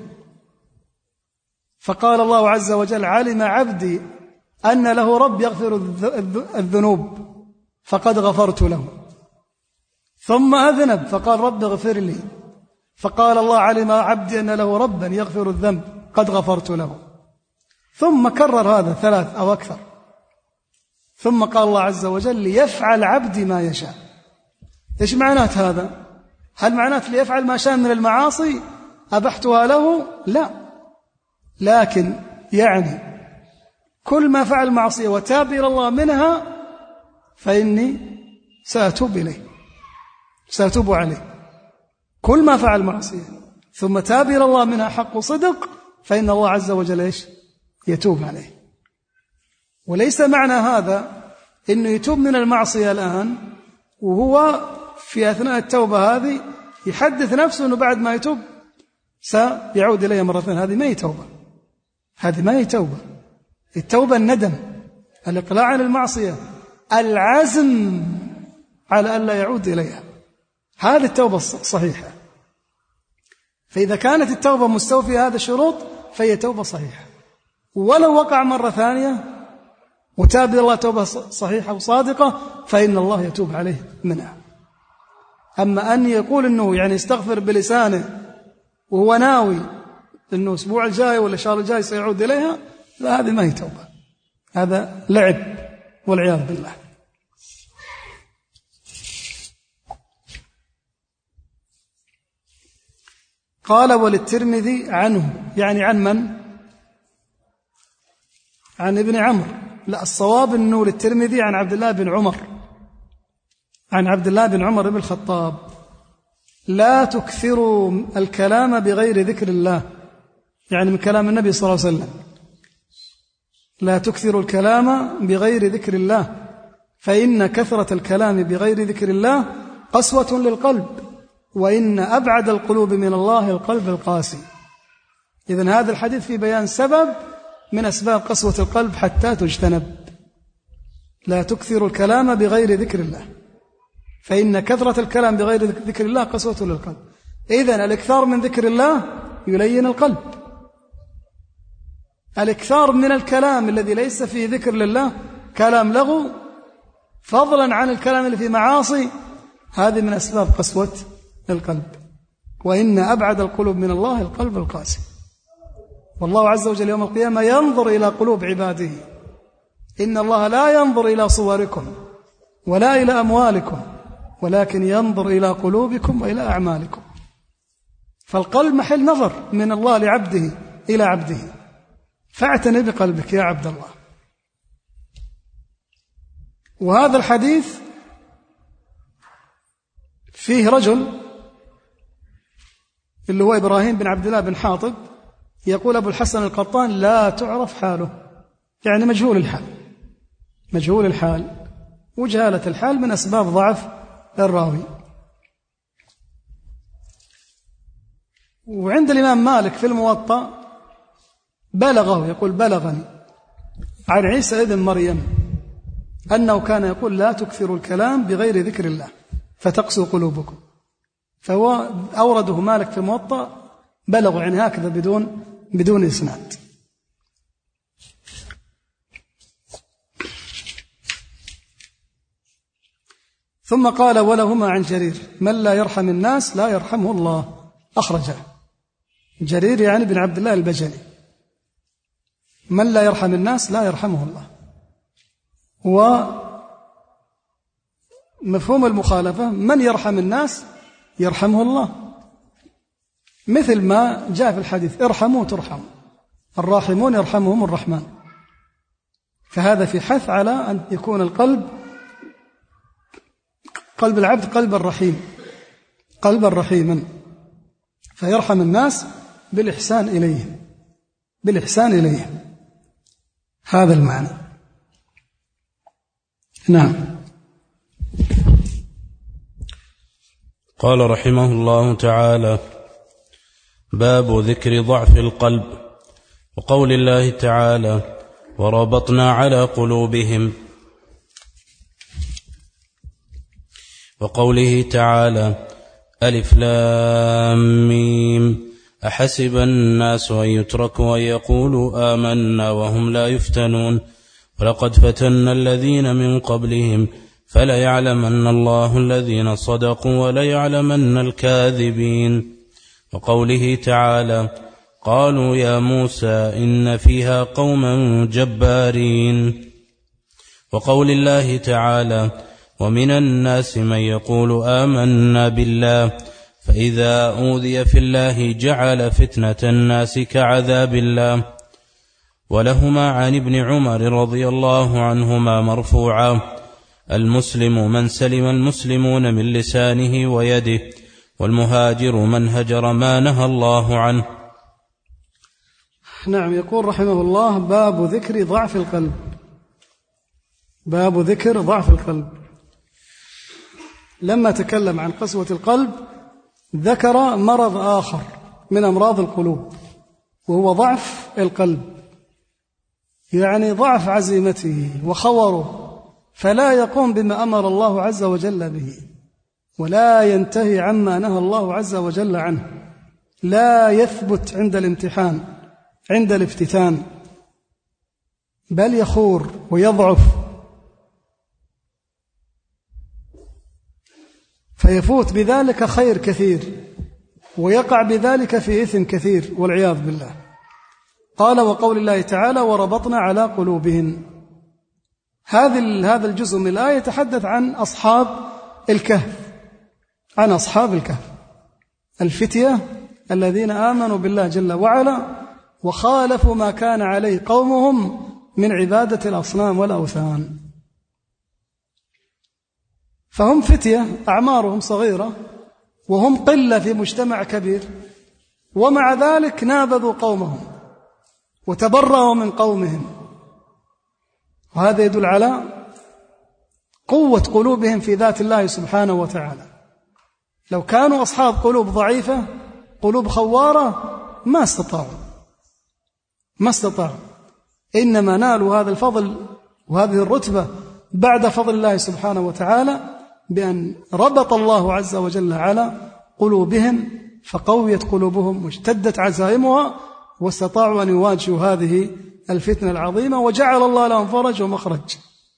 C: فقال الله عز وجل: علم عبدي أن له رب يغفر الذنوب فقد غفرت له. ثم أذنب فقال: رب اغفر لي. فقال الله: علم عبدي أن له ربا يغفر الذنب قد غفرت له. ثم كرر هذا ثلاث أو أكثر، ثم قال الله عز وجل: ليفعل عبدي ما يشاء. إيش معنات هذا؟ هل معنات ليفعل ما شاء من المعاصي أبحتها له؟ لا، لكن يعني كل ما فعل معصية وتاب إلى الله منها فإني سأتوب إليه، سأتوب عليه. كل ما فعل معصية ثم تاب إلى الله منها حق صدق فإن الله عز وجل إيش؟ يتوب عليه. وليس معنى هذا إنه يتوب من المعصية الآن وهو في أثناء التوبة هذه يحدث نفسه أنه بعد ما يتوب سيعود إليه مرة ثانية. هذه ما هي توبة، هذه ما هي توبة. التوبة الندم، الإقلاع عن المعصية، العزم على أن لا يعود إليها، هذه التوبة الصحيحة. فإذا كانت التوبة مستوفية هذه الشروط فهي توبة صحيحة. ولو وقع مرة ثانية وتاب إلى الله توبة صحيحة وصادقة فإن الله يتوب عليه منها. أما أن يقول أنه يعني يستغفر بلسانه وهو ناوي أنه الأسبوع الجاي ولا الشهر الجاي سيعود إليها، لا، هذه ما هي توبة، هذا لعب والعياذ بالله. قال: وللترمذي عنه، يعني عن من؟ عن ابن عمرو. لا، الصواب أنه للترمذي عن عبد الله بن عمر، عن عبد الله بن عمر بن الخطاب: لا تكثروا الكلام بغير ذكر الله، يعني من كلام النبي صلى الله عليه وسلم. لا تكثروا الكلام بغير ذكر الله فإن كثرة الكلام بغير ذكر الله قسوة للقلب، وإن أبعد القلوب من الله القلب القاسي. إذن هذا الحديث في بيان سبب من أسباب قسوة القلب حتى تجتنب. لا تكثروا الكلام بغير ذكر الله فإن كثرة الكلام بغير ذكر الله قسوة للقلب. إذن الإكثار من ذكر الله يلين القلب. الإكثار من الكلام الذي ليس فيه ذكر لله كلام لغو، فضلا عن الكلام اللي فيه معاصي، هذه من أسباب قسوة القلب. وإن أبعد القلوب من الله القلب القاسي. والله عز وجل يوم القيامة ينظر إلى قلوب عباده. إن الله لا ينظر إلى صوركم ولا إلى أموالكم ولكن ينظر إلى قلوبكم وإلى أعمالكم. فالقلب محل نظر من الله لعبده إلى عبده، فاعتني بقلبك يا عبد الله. وهذا الحديث فيه رجل اللي هو إبراهيم بن عبد الله بن حاطب، يقول أبو الحسن القطان: لا تعرف حاله، يعني مجهول الحال. مجهول الحال، وجهالة الحال من أسباب ضعف الراوي. وعند الإمام مالك في الموطأ بلغه، يقول: بلغني عن عيسى ابن مريم أنه كان يقول لا تكثروا الكلام بغير ذكر الله فتقسو قلوبكم، فهو أورده مالك في الموطأ بلغوا يعني هكذا بدون بدون إسناد. ثم قال ولهما عن جرير من لا يرحم الناس لا يرحمه الله، أخرجه جرير يعني بن عبد الله البجلي، من لا يرحم الناس لا يرحمه الله. ومفهوم المخالفة من يرحم الناس يرحمه الله، مثل ما جاء في الحديث ارحموا ترحموا، الراحمون يرحمهم الرحمن. فهذا في حث على أن يكون القلب قلب العبد قلب الرحيم قلب رحيما، فيرحم الناس بالإحسان إليهم بالإحسان إليهم هذا المعنى. نعم.
B: قال رحمه الله تعالى باب ذكر ضعف القلب، وقول الله تعالى وربطنا على قلوبهم، وقوله تعالى ألف لام ميم أحسب الناس أن يتركوا أن يقولوا آمنا وهم لا يفتنون ولقد فتنا الذين من قبلهم فليعلمن الله الذين صدقوا وليعلمن الكاذبين. وقوله تعالى قالوا يا موسى إن فيها قوما جبارين. وقول الله تعالى ومن الناس من يقول آمنا بالله فإذا أوذي في الله جعل فتنة الناس كعذاب الله. ولهما عن ابن عمر رضي الله عنهما مرفوعا المسلم من سلم المسلمون من لسانه ويده والمهاجر من هجر ما نهى الله عنه.
C: نعم. يقول رحمه الله باب ذكر ضعف القلب، باب ذكر ضعف القلب. لما تكلم عن قسوة القلب ذكر مرض آخر من أمراض القلوب وهو ضعف القلب، يعني ضعف عزيمته وخوره، فلا يقوم بما أمر الله عز وجل به ولا ينتهي عما نهى الله عز وجل عنه، لا يثبت عند الامتحان عند الافتتان، بل يخور ويضعف، فيفوت بذلك خير كثير ويقع بذلك في إثم كثير والعياذ بالله. قال وقول الله تعالى وربطنا على قلوبهم، هذا هذا الجزء من الآية يتحدث عن أصحاب الكهف، عن أصحاب الكهف الفتية الذين آمنوا بالله جل وعلا وخالفوا ما كان عليه قومهم من عبادة الأصنام والأوثان. فهم فتية أعمارهم صغيرة وهم قلة في مجتمع كبير، ومع ذلك نابذوا قومهم وتبرأوا من قومهم، وهذا يدل على قوة قلوبهم في ذات الله سبحانه وتعالى. لو كانوا أصحاب قلوب ضعيفة قلوب خوارة ما استطاعوا ما استطاعوا إنما نالوا هذا الفضل وهذه الرتبة بعد فضل الله سبحانه وتعالى بأن ربط الله عز وجل على قلوبهم فقويت قلوبهم واشتدت عزائمها واستطاعوا أن يواجهوا هذه الفتنة العظيمة، وجعل الله لهم فرج ومخرج.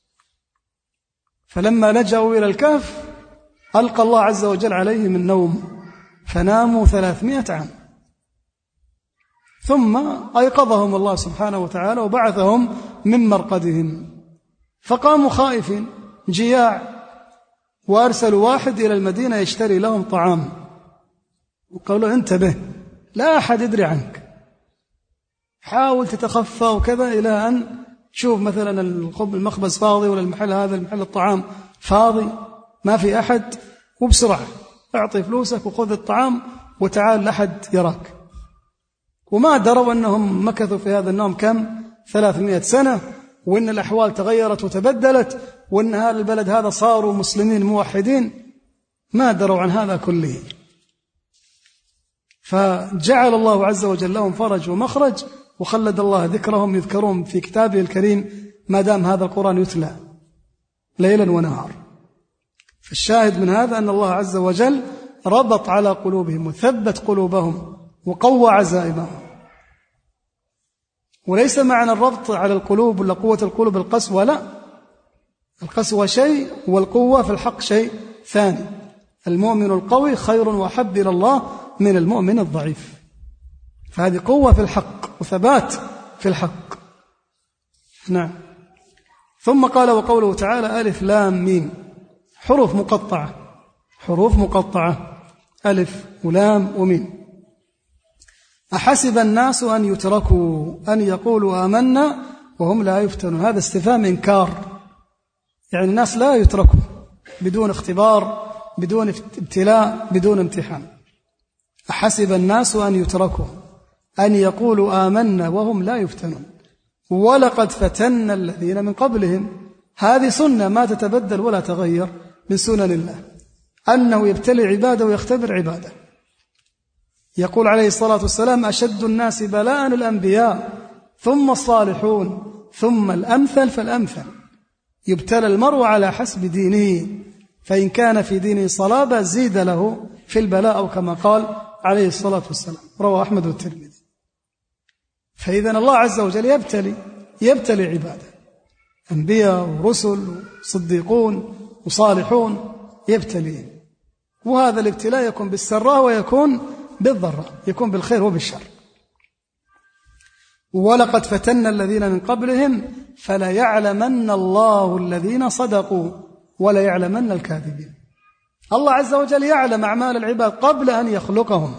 C: فلما لجأوا إلى الكهف ألقى الله عز وجل عليهم النوم فناموا ثلاثمائة عام، ثم أيقظهم الله سبحانه وتعالى وبعثهم من مرقدهم، فقاموا خائفين جياع، وأرسلوا واحد إلى المدينة يشتري لهم طعام، وقالوا انتبه لا أحد يدري عنك، حاول تتخفى وكذا إلى أن تشوف مثلا المخبز فاضي ولا المحل هذا المحل الطعام فاضي ما في أحد، وبسرعة أعطي فلوسك وخذ الطعام وتعال لأحد يراك. وما دروا أنهم مكثوا في هذا النوم كم ثلاثمائة سنة، وإن الأحوال تغيرت وتبدلت، وإن هذا البلد هذا صاروا مسلمين موحدين، ما دروا عن هذا كله. فجعل الله عز وجل لهم فرج ومخرج، وخلد الله ذكرهم يذكرون في كتابه الكريم ما دام هذا القرآن يتلى. ليلا ونهار. فالشاهد من هذا أن الله عز وجل ربط على قلوبهم وثبت قلوبهم وقوى عزائمهم. وليس معنى الربط على القلوب ولا قوة القلوب القسوة، لا، القسوة شيء والقوة في الحق شيء ثاني. المؤمن القوي خير وأحب إلى الله من المؤمن الضعيف. فهذه قوة في الحق وثبات في الحق. نعم. ثم قال وقوله تعالى ألف لام ميم، حروف مقطعة، حروف مقطعة ألف ولام وميم. أحسب الناس أن يتركوا أن يقولوا آمنا وهم لا يفتنون. هذا استفهام إنكار، يعني الناس لا يتركوا بدون اختبار، بدون ابتلاء، بدون امتحان. أحسب الناس أن يتركوا أن يقولوا آمنا وهم لا يفتنون ولقد فتنا الذين من قبلهم. هذه سنة ما تتبدل ولا تغير من سنن الله، أنه يبتلي عباده ويختبر عباده. يقول عليه الصلاة والسلام أشد الناس بلاء الأنبياء ثم الصالحون ثم الأمثل فالأمثل. يبتلى المرء على حسب دينه، فإن كان في دينه صلابة زيد له في البلاء، أو كما قال عليه الصلاة والسلام، رواه أحمد والترمذي. فإذا الله عز وجل يبتلي يبتلي عباده، أنبياء ورسل وصديقون وصالحون يبتليهم. وهذا الابتلاء يكون بالسراء ويكون بالضراء، يكون بالخير وبالشر. ولقد فتنا الذين من قبلهم فلا يعلمن الله الذين صدقوا ولا يعلمن الكاذبين. الله عز وجل يعلم أعمال العباد قبل أن يخلقهم،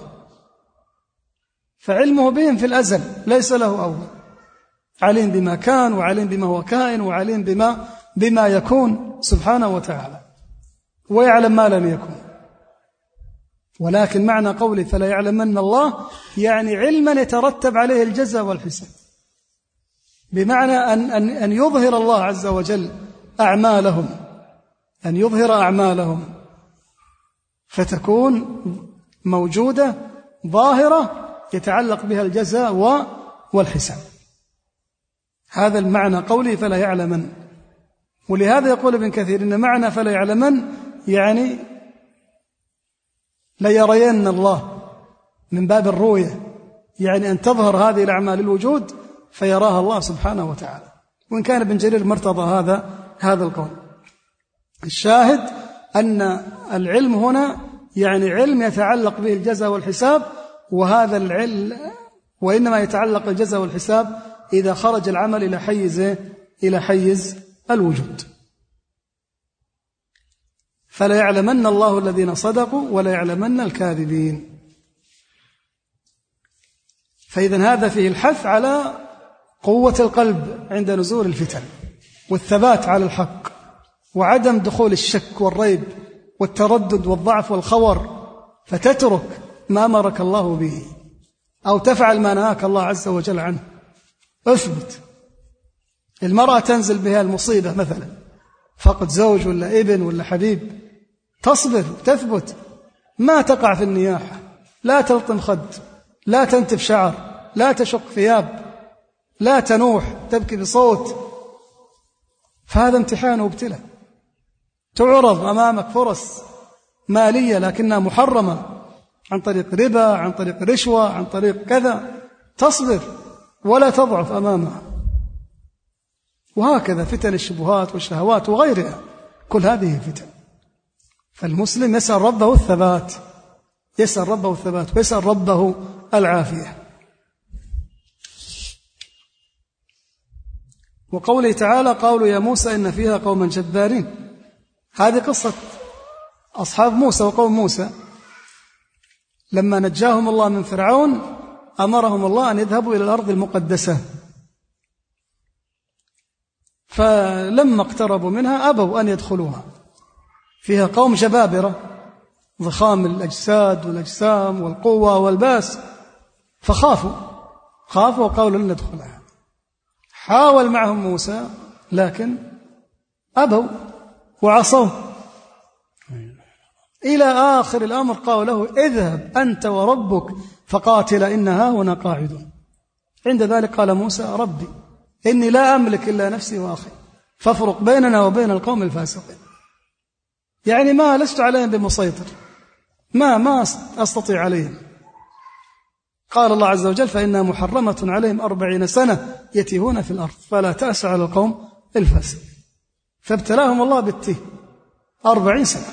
C: فعلمه بهم في الأزل ليس له أول، عليم بما كان وعليم بما هو كائن وعليم بما, بما يكون سبحانه وتعالى، ويعلم ما لم يكن. ولكن معنى قولي فلا يعلمن الله يعني علما يترتب عليه الجزاء والحساب، بمعنى أن, أن, أن يظهر الله عز وجل أعمالهم، أن يظهر أعمالهم فتكون موجودة ظاهرة يتعلق بها الجزاء والحساب. هذا المعنى قولي فلا يعلمن. ولهذا يقول ابن كثير إن معنى فلا يعلمن يعني لا يرين الله من باب الرؤية، يعني أن تظهر هذه الأعمال الوجود فيراها الله سبحانه وتعالى. وإن كان ابن جرير مرتضى هذا هذا القول. الشاهد أن العلم هنا يعني علم يتعلق به الجزاء والحساب، وهذا العلم وإنما يتعلق الجزاء والحساب إذا خرج العمل إلى حيز إلى حيز الوجود. فلا يعلمن الله الذين صدقوا ولا يعلمن الكاذبين. فإذا هذا فيه الحث على قوة القلب عند نزول الفتن، والثبات على الحق، وعدم دخول الشك والريب والتردد والضعف والخور، فتترك ما أمرك الله به أو تفعل ما نهاك الله عز وجل عنه. اثبت. المرأة تنزل بها المصيبة مثلا فقد زوج ولا ابن ولا حبيب، تصبر تثبت، ما تقع في النياحة، لا تلطم خد، لا تنتف شعر، لا تشق ثياب، لا تنوح تبكي بصوت. فهذا امتحان وابتلاء. تعرض أمامك فرص مالية لكنها محرمة عن طريق ربا، عن طريق رشوة، عن طريق كذا، تصبر ولا تضعف أمامها. وهكذا فتن الشبهات والشهوات وغيرها، كل هذه فتن. فالمسلم يسأل ربه الثبات، يسأل ربه الثبات ويسأل ربه العافية. وقوله تعالى قالوا يا موسى إن فيها قوما جبارين. هذه قصة أصحاب موسى وقوم موسى لما نجاهم الله من فرعون، أمرهم الله أن يذهبوا إلى الأرض المقدسة، فلما اقتربوا منها أبوا أن يدخلوها. فيها قوم جبابرة ضخام الأجساد والأجسام والقوة والباس، فخافوا خافوا وقالوا لن ندخلها. حاول معهم موسى لكن أبوا وعصوا، إلى آخر الأمر قالوا له اذهب أنت وربك فقاتل إنها هنا قاعدون. عند ذلك قال موسى ربي إني لا أملك إلا نفسي وأخي فافرق بيننا وبين القوم الفاسقين. يعني ما لست عليهم بمسيطر، ما ما أستطيع عليهم. قال الله عز وجل فإنها محرمة عليهم أربعين سنة يتيهون في الأرض فلا تأس على القوم الفاسقين. فابتلاهم الله بالتيه أربعين سنة.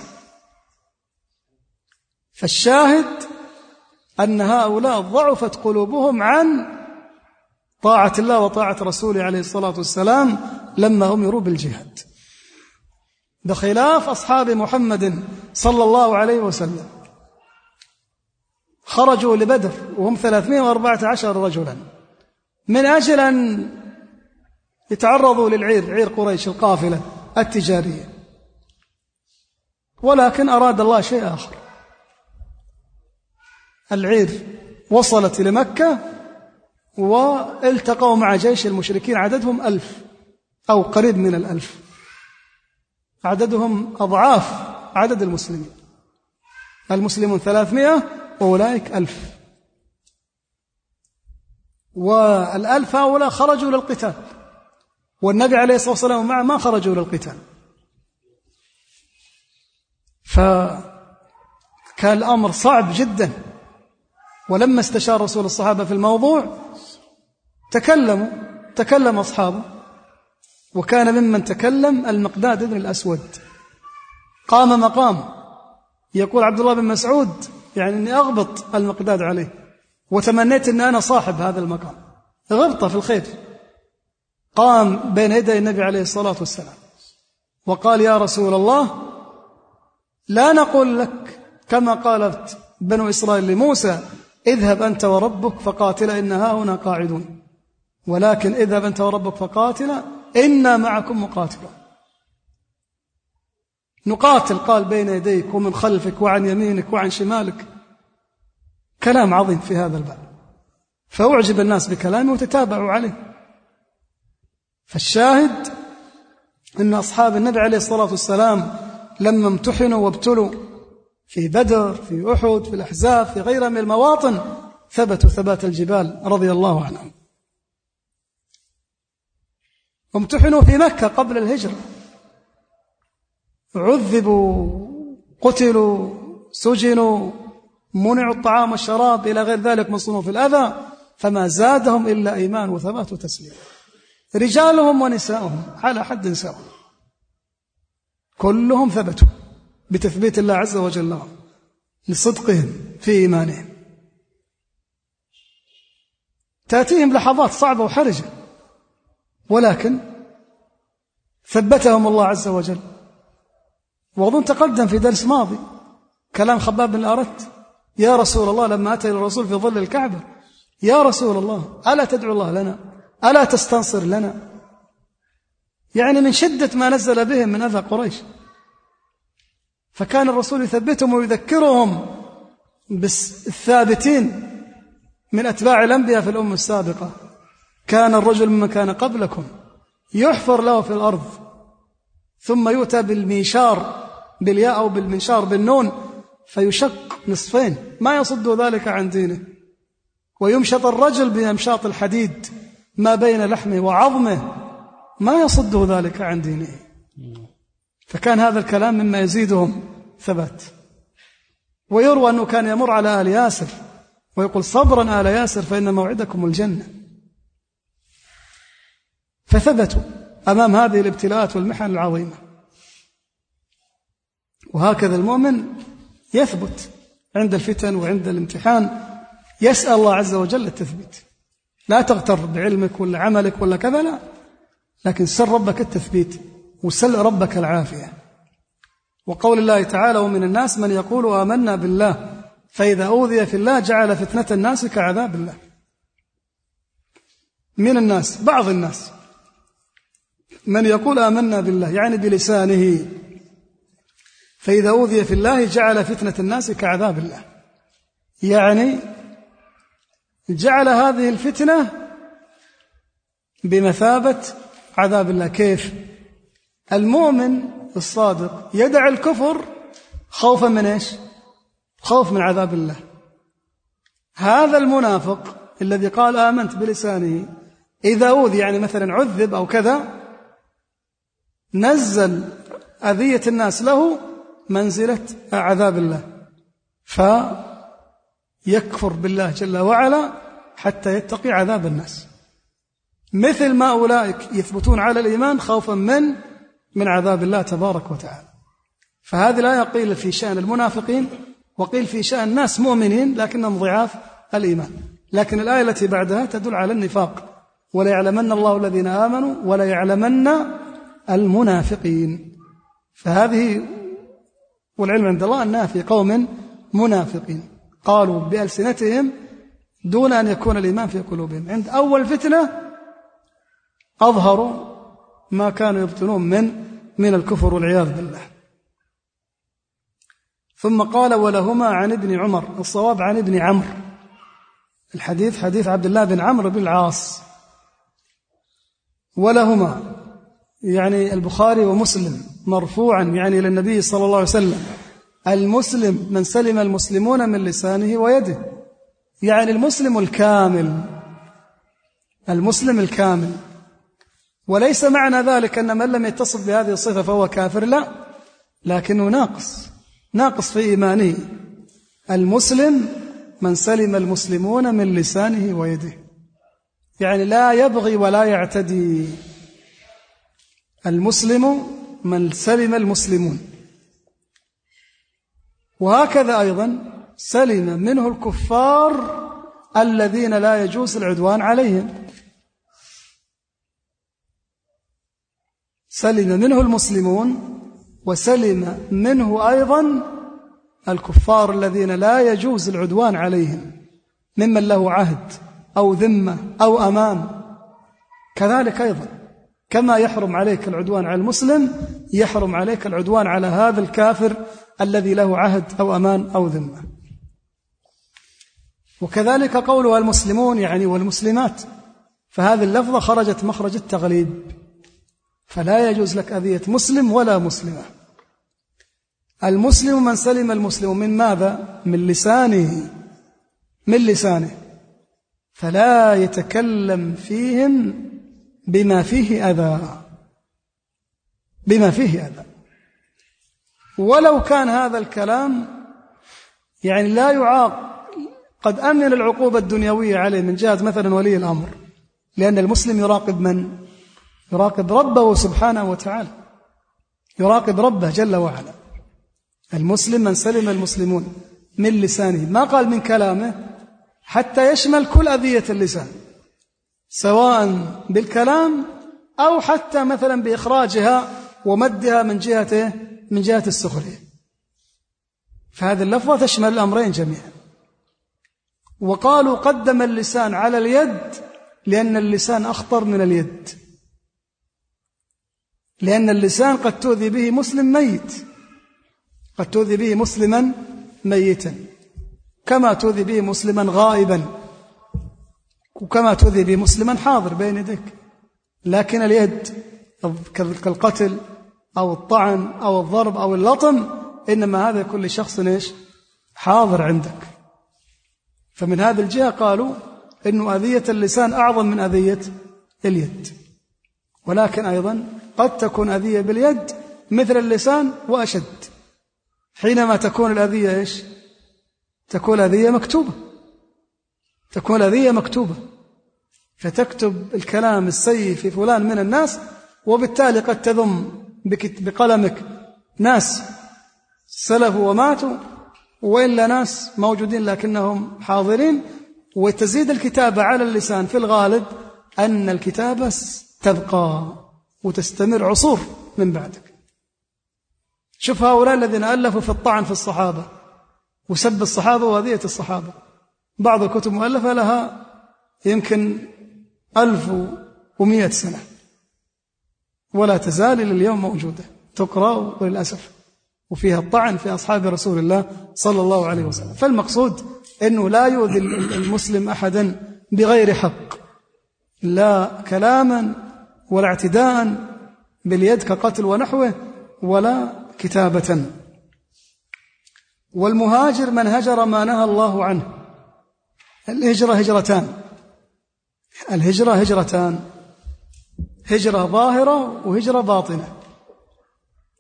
C: فالشاهد أن هؤلاء ضعفت قلوبهم عن طاعة الله وطاعة رسوله عليه الصلاة والسلام لما أمروا بالجهاد، بخلاف أصحاب محمد صلى الله عليه وسلم. خرجوا لبدر وهم ثلاثمائة وأربعة عشر رجلا من أجل أن يتعرضوا للعير، عير قريش القافلة التجارية، ولكن أراد الله شيء آخر. العير وصلت إلى مكة والتقوا مع جيش المشركين عددهم ألف أو قريب من الألف، عددهم أضعاف عدد المسلمين. المسلمون ثلاثمائة وأولئك ألف، والألف هؤلاء خرجوا للقتال، والنبي عليه الصلاة والسلام معه ما خرجوا للقتال. فكان الأمر صعب جدا. ولما استشار رسول الصحابة في الموضوع تكلموا تكلم أصحابه، وكان ممن تكلم المقداد بن الأسود. قام مقام يقول عبد الله بن مسعود يعني أني أغبط المقداد عليه، وتمنيت أن أنا صاحب هذا المقام، غبطة في الخير. قام بين يدي النبي عليه الصلاة والسلام وقال يا رسول الله لا نقول لك كما قالت بنو إسرائيل لموسى اذهب أنت وربك فقاتلا إن هاهنا قاعدون، ولكن اذهب أنت وربك فقاتلا إنا معكم مقاتلون. نقاتل قال بين يديك ومن خلفك وعن يمينك وعن شمالك. كلام عظيم في هذا الباب، فأعجب الناس بكلامه وتتابعوا عليه. فالشاهد أن أصحاب النبي عليه الصلاة والسلام لما امتحنوا وابتلوا في بدر في أحد في الأحزاب في غيرها من المواطن ثبتوا ثبات الجبال رضي الله عنهم. وامتحنوا في مكة قبل الهجرة، عذبوا قتلوا سجنوا منعوا الطعام والشراب إلى غير ذلك من صنوف الأذى، فما زادهم إلا إيمان وثبات وتسليم. رجالهم ونساءهم على حد سواء كلهم ثبتوا بتثبيت الله عز وجل لهم لصدقهم في إيمانهم. تأتيهم لحظات صعبة وحرجة، ولكن ثبتهم الله عز وجل. وأظن تقدم في درس ماضي كلام خباب بن الأرت يا رسول الله لما أتى الرسول في ظل الكعبة يا رسول الله ألا تدعو الله لنا ألا تستنصر لنا، يعني من شدة ما نزل بهم من أذى قريش. فكان الرسول يثبتهم ويذكرهم بالثابتين من أتباع الأنبياء في الأمة السابقة. كان الرجل ممن كان قبلكم يحفر له في الأرض ثم يؤتى بالميشار بالياء أو بالمنشار بالنون فيشق نصفين ما يصد ذلك عن دينه، ويمشط الرجل بأمشاط الحديد ما بين لحمه وعظمه ما يصد ذلك عن دينه. فكان هذا الكلام مما يزيدهم ثبات. ويروى أنه كان يمر على آل ياسر ويقول صبرا آل ياسر فإن موعدكم الجنة. فثبتوا أمام هذه الابتلاءات والمحن العظيمة. وهكذا المؤمن يثبت عند الفتن وعند الامتحان، يسأل الله عز وجل التثبيت. لا تغتر بعلمك ولا عملك ولا كذا، لا، لكن سل ربك التثبيت وسل ربك العافية. وقول الله تعالى ومن الناس من يقول آمنا بالله فإذا أوذي في الله جعل فتنة الناس كعذاب الله. من الناس بعض الناس من يقول آمنا بالله يعني بلسانه، فإذا أوذي في الله جعل فتنة الناس كعذاب الله، يعني جعل هذه الفتنة بمثابة عذاب الله. كيف؟ المؤمن الصادق يدع الكفر خوفا من إيش؟ خوف من عذاب الله. هذا المنافق الذي قال آمنت بلسانه إذا أوذي يعني مثلا عذب أو كذا نزل أذية الناس له منزلة عذاب الله، فيكفر بالله جل وعلا حتى يتقي عذاب الناس، مثل ما أولئك يثبتون على الإيمان خوفا من من عذاب الله تبارك وتعالى. فهذه الآية قيل في شأن المنافقين وقيل في شأن ناس مؤمنين لكنهم ضعاف الإيمان، لكن الآية التي بعدها تدل على النفاق، ولا يعلمن الله الذين آمنوا ولا يعلمن المنافقين. فهذه والعلم عند الله أنها في قوم منافقين قالوا بألسنتهم دون أن يكون الإيمان في قلوبهم. عند أول فتنة أظهروا ما كانوا يبطنون من من الكفر والعياذ بالله. ثم قال ولهما عن ابن عمر، الصواب عن ابن عمرو، الحديث حديث عبد الله بن عمرو بن العاص. ولهما يعني البخاري ومسلم مرفوعا يعني إلى النبي صلى الله عليه وسلم: المسلم من سلم المسلمون من لسانه ويده، يعني المسلم الكامل، المسلم الكامل. وليس معنى ذلك أن من لم يتصف بهذه الصفة فهو كافر، لا، لكنه ناقص ناقص في إيمانه. المسلم من سلم المسلمون من لسانه ويده، يعني لا يبغي ولا يعتدي. المسلم من سلم المسلمون. وهكذا أيضا سلم منه الكفار الذين لا يجوز العدوان عليهم، سلم منه المسلمون وسلم منه أيضا الكفار الذين لا يجوز العدوان عليهم ممن له عهد أو ذمة أو أمان. كذلك أيضا كما يحرم عليك العدوان على المسلم يحرم عليك العدوان على هذا الكافر الذي له عهد أو أمان أو ذمة. وكذلك قولها المسلمون يعني والمسلمات، فهذه اللفظة خرجت مخرج التغليب، فلا يجوز لك أذية مسلم ولا مسلمة. المسلم من سلم المسلم من ماذا؟ من لسانه، من لسانه، فلا يتكلم فيهم بما فيه أذى، بما فيه أذى، ولو كان هذا الكلام يعني لا يعاق، قد أمن العقوبة الدنيوية عليه من جهة مثلا ولي الأمر، لأن المسلم يراقب من؟ يراقب ربه سبحانه وتعالى، يراقب ربه جل وعلا. المسلم من سلم المسلمون من لسانه، ما قال من كلامه، حتى يشمل كل أذية اللسان، سواء بالكلام أو حتى مثلا بإخراجها ومدها من جهة من جهة السخرية. فهذه اللفظة تشمل الأمرين جميعا. وقالوا قدم اللسان على اليد لأن اللسان أخطر من اليد، لأن اللسان قد تؤذي به مسلم ميت، قد تؤذي به مسلما ميتا، كما تؤذي به مسلما غائبا، وكما تؤذي به مسلما حاضر بين يديك. لكن اليد كالقتل أو الطعن أو الضرب أو اللطم، إنما هذا كل شخص إيش؟ حاضر عندك. فمن هذه الجهة قالوا إن أذية اللسان أعظم من أذية اليد. ولكن أيضا قد تكون أذية باليد مثل اللسان وأشد، حينما تكون الأذية إيش؟ تكون أذية مكتوبة، تكون أذية مكتوبة، فتكتب الكلام السيء في فلان من الناس، وبالتالي قد تذم بقلمك ناس سلفوا وماتوا، وإلا ناس موجودين لكنهم حاضرين، وتزيد الكتابة على اللسان في الغالب أن الكتابة تبقى وتستمر عصور من بعدك. شوف هؤلاء الذين ألفوا في الطعن في الصحابة وسب الصحابة وأذية الصحابة، بعض الكتب مؤلفة لها يمكن ألف ومئة سنة ولا تزال إلى اليوم موجودة تقرأ وللأسف، وفيها الطعن في أصحاب رسول الله صلى الله عليه وسلم. فالمقصود أنه لا يؤذي المسلم أحدا بغير حق، لا كلاما ولا اعتداء باليد كقتل ونحوه، ولا كتابة. والمهاجر من هجر ما نهى الله عنه. الهجرة هجرتان، الهجرة هجرتان، هجرة ظاهرة وهجرة باطنة.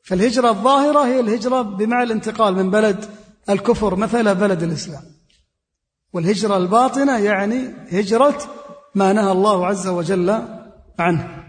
C: فالهجرة الظاهرة هي الهجرة بمعنى الانتقال من بلد الكفر مثل بلد الإسلام، والهجرة الباطنة يعني هجرة ما نهى الله عز وجل عنه.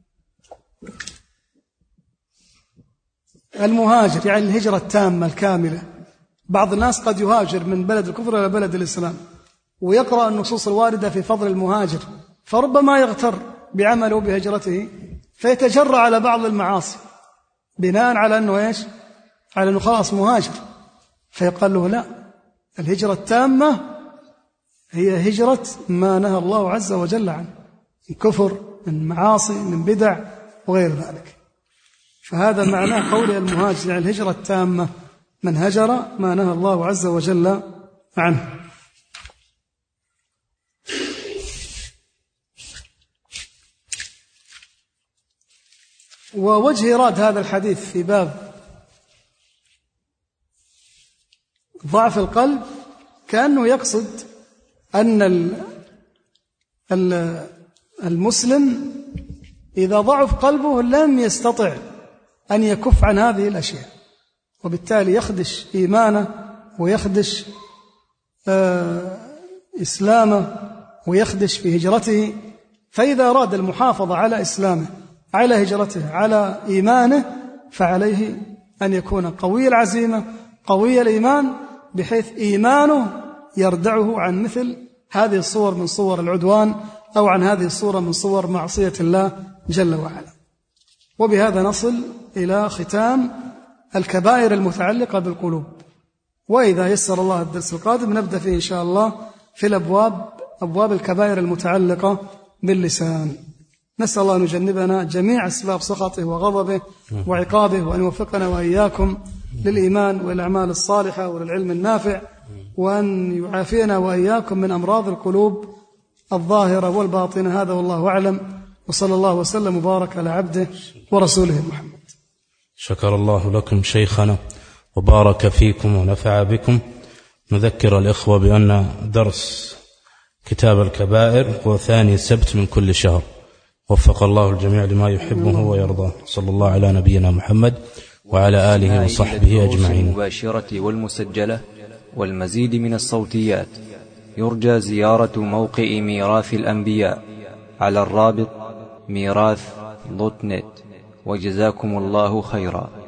C: المهاجر يعني الهجرة التامة الكاملة. بعض الناس قد يهاجر من بلد الكفر إلى بلد الإسلام ويقرأ النصوص الواردة في فضل المهاجر، فربما يغتر بعمله بهجرته فيتجرأ على بعض المعاصي بناء على أنه إيش؟ على أنه خلاص مهاجر، فيقال له لا، الهجرة التامة هي هجرة ما نهى الله عز وجل عنه من كفر، من معاصي، من بدع وغير ذلك. فهذا معناه قول المهاجر يعني الهجرة التامة، من هجر ما نهى الله عز وجل عنه. ووجه إيراد هذا الحديث في باب ضعف القلب كأنه يقصد أن المسلم إذا ضعف قلبه لم يستطع أن يكف عن هذه الأشياء، وبالتالي يخدش إيمانه ويخدش إسلامه ويخدش في هجرته. فإذا أراد المحافظة على إسلامه، على هجرته، على إيمانه، فعليه أن يكون قوي العزيمة قوي الإيمان، بحيث إيمانه يردعه عن مثل هذه الصور من صور العدوان أو عن هذه الصورة من صور معصية الله جل وعلا. وبهذا نصل إلى ختام الكبائر المتعلقة بالقلوب. وإذا يسر الله الدرس القادم نبدأ فيه إن شاء الله في الأبواب أبواب الكبائر المتعلقة باللسان. نسأل الله أن يجنبنا جميع أسباب سخطه وغضبه وعقابه، وأن يوفقنا وإياكم للإيمان والأعمال الصالحة وللعلم النافع، وأن يعافينا وإياكم من أمراض القلوب الظاهرة والباطنة. هذا والله أعلم، وصلى الله وسلم وبارك على عبده ورسوله محمد.
B: شكر الله لكم شيخنا وبارك فيكم ونفع بكم. نذكر الإخوة بأن درس كتاب الكبائر هو ثاني سبت من كل شهر. وفق الله الجميع لما يحبه ويرضاه. صلى الله على نبينا محمد وعلى آله وصحبه أجمعين.
A: المباشرة والمسجلة والمزيد من الصوتيات يرجى زيارة موقع ميراث الأنبياء على الرابط ميراث دوت نت. وجزاكم الله خيرا.